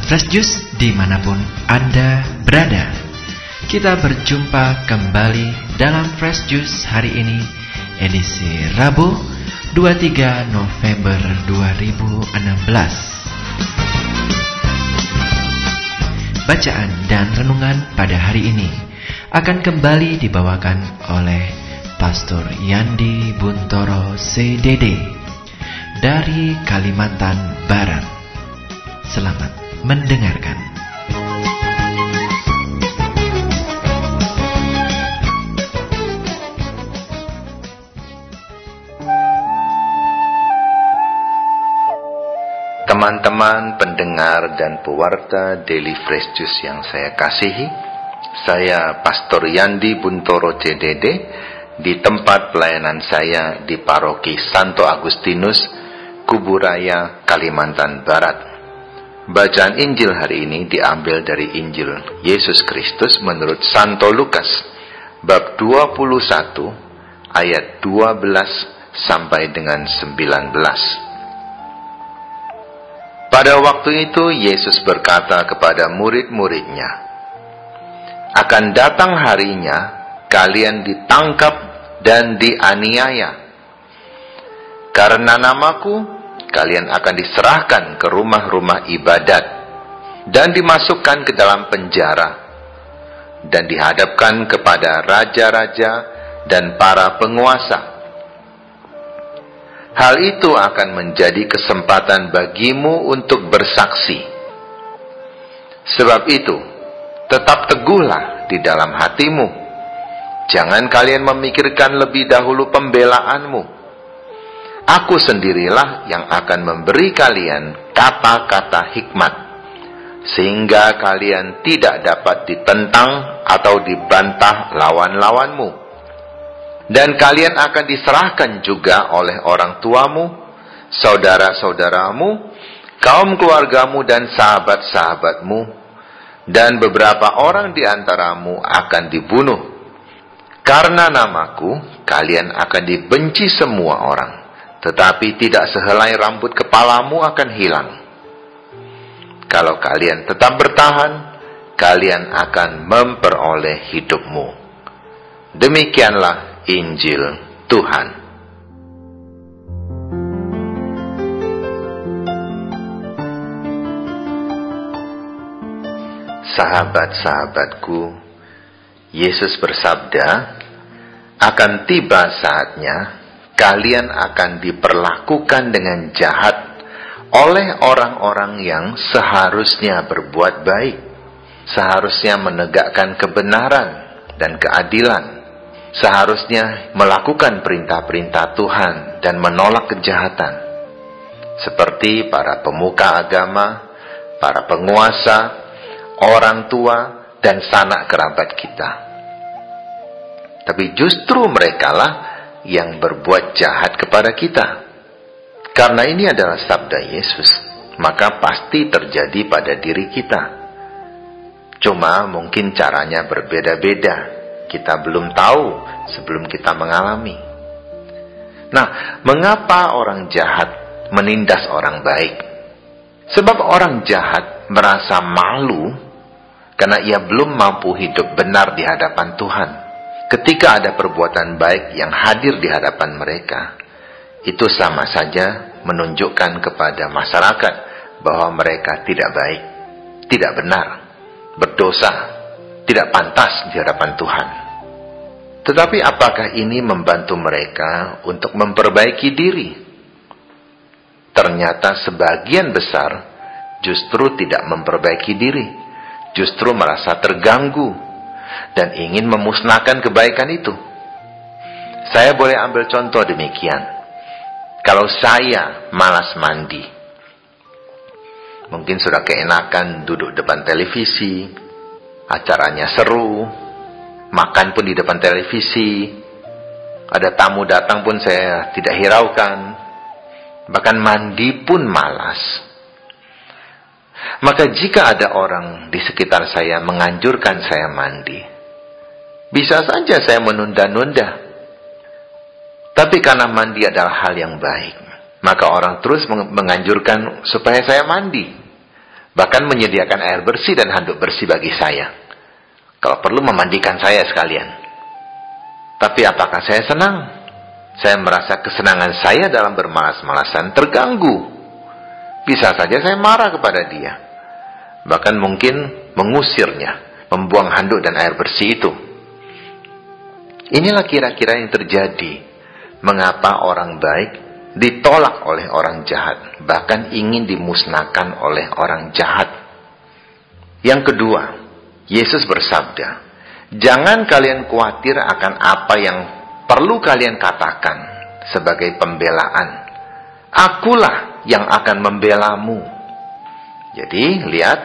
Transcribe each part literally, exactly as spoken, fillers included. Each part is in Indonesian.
Fresh Juice dimanapun Anda berada. Kita berjumpa kembali dalam Fresh Juice hari ini, edisi Rabu dua puluh tiga November dua ribu enam belas. Bacaan dan renungan pada hari ini akan kembali dibawakan oleh Pastor Yandi Buntoro C D D dari Kalimantan Barat. Selamat mendengarkan. Teman-teman pendengar dan pewarta Daily Fresh Juice yang saya kasihi, saya Pastor Yandi Buntoro C D D di tempat pelayanan saya di Paroki Santo Agustinus, Kuburaya, Kalimantan Barat. Bacaan Injil hari ini diambil dari Injil Yesus Kristus menurut Santo Lukas, bab dua puluh satu, ayat dua belas sampai dengan sembilan belas. Pada waktu itu Yesus berkata kepada murid-muridnya, "Akan datang harinya kalian ditangkap dan dianiaya. Karena namaku, kalian akan diserahkan ke rumah-rumah ibadat dan dimasukkan ke dalam penjara dan dihadapkan kepada raja-raja dan para penguasa. Hal itu akan menjadi kesempatan bagimu untuk bersaksi. Sebab itu, tetap teguhlah di dalam hatimu. Jangan kalian memikirkan lebih dahulu pembelaanmu. Aku sendirilah yang akan memberi kalian kata-kata hikmat, sehingga kalian tidak dapat ditentang atau dibantah lawan-lawanmu. Dan kalian akan diserahkan juga oleh orang tuamu, saudara-saudaramu, kaum keluargamu dan sahabat-sahabatmu, dan beberapa orang di antaramu akan dibunuh. Karena namaku, kalian akan dibenci semua orang. Tetapi tidak sehelai rambut kepalamu akan hilang. Kalau kalian tetap bertahan, kalian akan memperoleh hidupmu." Demikianlah Injil Tuhan. Sahabat-sahabatku, Yesus bersabda, "Akan tiba saatnya kalian akan diperlakukan dengan jahat oleh orang-orang yang seharusnya berbuat baik, seharusnya menegakkan kebenaran dan keadilan, seharusnya melakukan perintah-perintah Tuhan dan menolak kejahatan, seperti para pemuka agama, para penguasa, orang tua, dan sanak kerabat kita. Tapi justru merekalah yang berbuat jahat kepada kita. Karena ini adalah sabda Yesus, maka pasti terjadi pada diri kita. Cuma mungkin caranya berbeda-beda. Kita belum tahu sebelum kita mengalami. Nah, mengapa orang jahat menindas orang baik? Sebab orang jahat merasa malu karena ia belum mampu hidup benar di hadapan Tuhan. Ketika ada perbuatan baik yang hadir di hadapan mereka, itu sama saja menunjukkan kepada masyarakat bahwa mereka tidak baik, tidak benar, berdosa, tidak pantas di hadapan Tuhan. Tetapi apakah ini membantu mereka untuk memperbaiki diri? Ternyata sebagian besar justru tidak memperbaiki diri, justru merasa terganggu dan ingin memusnahkan kebaikan itu. Saya boleh ambil contoh demikian. Kalau saya malas mandi, mungkin sudah keenakan duduk depan televisi, acaranya seru, makan pun di depan televisi, ada tamu datang pun saya tidak hiraukan, bahkan mandi pun malas. Maka jika ada orang di sekitar saya menganjurkan saya mandi, bisa saja saya menunda-nunda. Tapi karena mandi adalah hal yang baik, maka orang terus menganjurkan supaya saya mandi. Bahkan menyediakan air bersih dan handuk bersih bagi saya. Kalau perlu memandikan saya sekalian. Tapi apakah saya senang? Saya merasa kesenangan saya dalam bermalas-malasan terganggu. Bisa saja saya marah kepada dia. Bahkan mungkin mengusirnya, membuang handuk dan air bersih itu. Inilah kira-kira yang terjadi. Mengapa orang baik ditolak oleh orang jahat, bahkan ingin dimusnahkan oleh orang jahat. Yang kedua, Yesus bersabda, jangan kalian khawatir akan apa yang perlu kalian katakan sebagai pembelaan. Akulah yang akan membelamu. Jadi, lihat,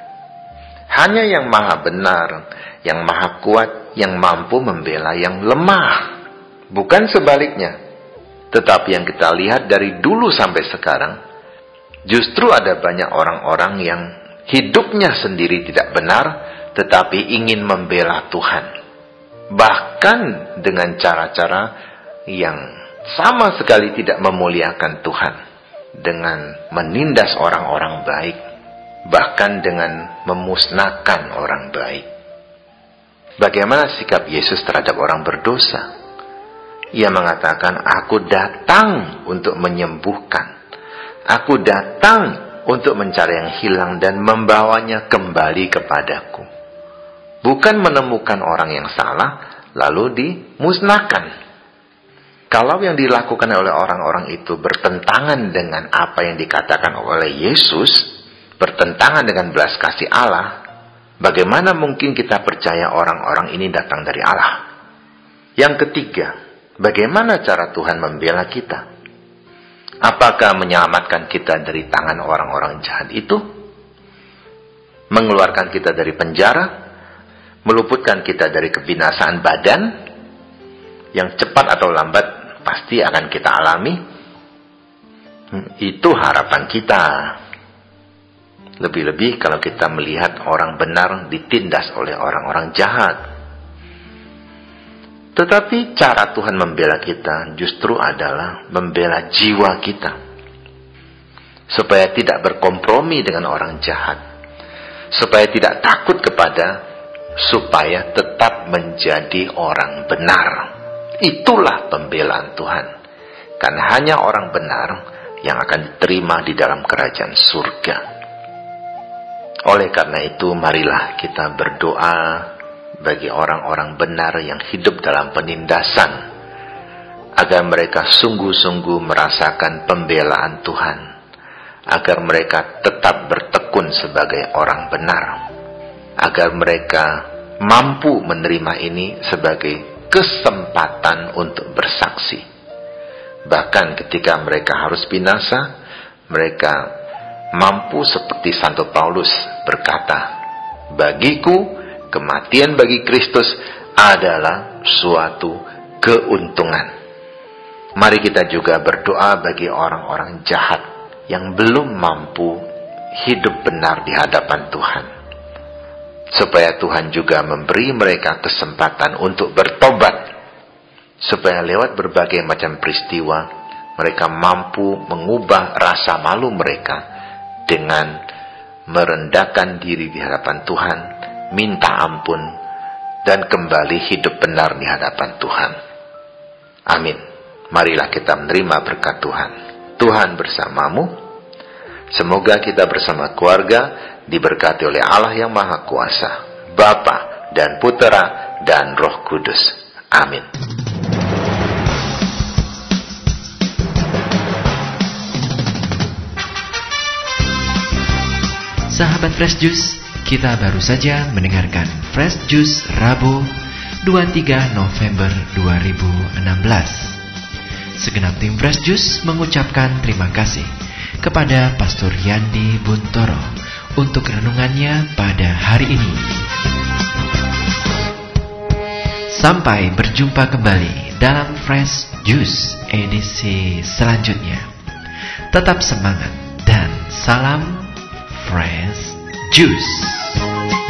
hanya yang maha benar, yang maha kuat, yang mampu membela yang lemah. Bukan sebaliknya. Tetapi yang kita lihat dari dulu sampai sekarang, justru ada banyak orang-orang yang hidupnya sendiri tidak benar, tetapi ingin membela Tuhan. Bahkan dengan cara-cara yang sama sekali tidak memuliakan Tuhan. Dengan menindas orang-orang baik. Bahkan dengan memusnahkan orang baik. Bagaimana sikap Yesus terhadap orang berdosa? Ia mengatakan, aku datang untuk menyembuhkan. Aku datang untuk mencari yang hilang dan membawanya kembali kepadaku. Bukan menemukan orang yang salah, lalu dimusnahkan. Kalau yang dilakukan oleh orang-orang itu bertentangan dengan apa yang dikatakan oleh Yesus, bertentangan dengan belas kasih Allah, bagaimana mungkin kita percaya orang-orang ini datang dari Allah? Yang ketiga, bagaimana cara Tuhan membela kita? Apakah menyelamatkan kita dari tangan orang-orang jahat itu? Mengeluarkan kita dari penjara? Meluputkan kita dari kebinasaan badan? Yang cepat atau lambat pasti akan kita alami? Itu harapan kita. Lebih-lebih kalau kita melihat orang benar ditindas oleh orang-orang jahat. Tetapi cara Tuhan membela kita justru adalah membela jiwa kita. Supaya tidak berkompromi dengan orang jahat. Supaya tidak takut kepada, supaya tetap menjadi orang benar. Itulah pembelaan Tuhan. Karena hanya orang benar yang akan diterima di dalam kerajaan surga. Oleh karena itu, marilah kita berdoa bagi orang-orang benar yang hidup dalam penindasan, agar mereka sungguh-sungguh merasakan pembelaan Tuhan, agar mereka tetap bertekun sebagai orang benar, agar mereka mampu menerima ini sebagai kesempatan untuk bersaksi. Bahkan ketika mereka harus binasa, mereka mampu seperti Santo Paulus berkata, bagiku kematian bagi Kristus adalah suatu keuntungan. Mari kita juga berdoa bagi orang-orang jahat yang belum mampu hidup benar di hadapan Tuhan. Supaya Tuhan juga memberi mereka kesempatan untuk bertobat. Supaya lewat berbagai macam peristiwa, mereka mampu mengubah rasa malu mereka dengan merendahkan diri di hadapan Tuhan, minta ampun, dan kembali hidup benar di hadapan Tuhan. Amin. Marilah kita menerima berkat Tuhan. Tuhan bersamamu. Semoga kita bersama keluarga diberkati oleh Allah yang Maha Kuasa, Bapa dan Putera dan Roh Kudus. Amin. Sahabat Fresh Juice, kita baru saja mendengarkan Fresh Juice Rabu dua puluh tiga November dua ribu enam belas. Segenap tim Fresh Juice mengucapkan terima kasih kepada Pastor Yandi Buntoro untuk renungannya pada hari ini. Sampai berjumpa kembali dalam Fresh Juice edisi selanjutnya. Tetap semangat dan salam Fresh Juice.